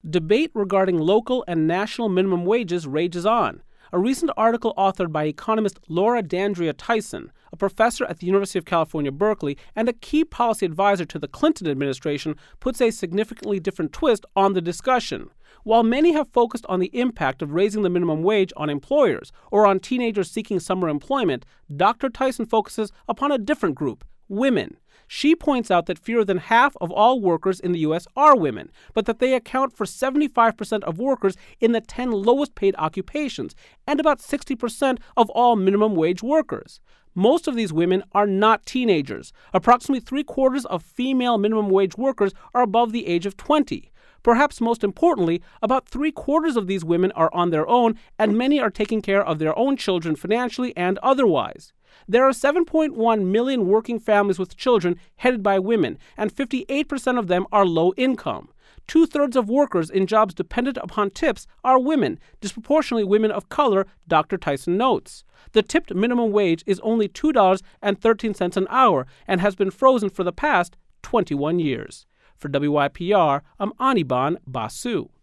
Debate regarding local and national minimum wages rages on. A recent article authored by economist Laura D'Andrea Tyson, a professor at the University of California, Berkeley, and a key policy advisor to the Clinton administration, puts a significantly different twist on the discussion. While many have focused on the impact of raising the minimum wage on employers or on teenagers seeking summer employment, Dr. Tyson focuses upon a different group, women. She points out that fewer than half of all workers in the U.S. are women, but that they account for 75% of workers in the 10 lowest paid occupations and about 60% of all minimum wage workers. Most of these women are not teenagers. Approximately 3/4 of female minimum wage workers are above the age of 20. Perhaps most importantly, about 3/4 of these women are on their own, and many are taking care of their own children financially and otherwise. There are 7.1 million working families with children headed by women, and 58% of them are low income. 2/3 of workers in jobs dependent upon tips are women, disproportionately women of color, Dr. Tyson notes. The tipped minimum wage is only $2.13 an hour and has been frozen for the past 21 years. For WYPR, I'm Anirban Basu.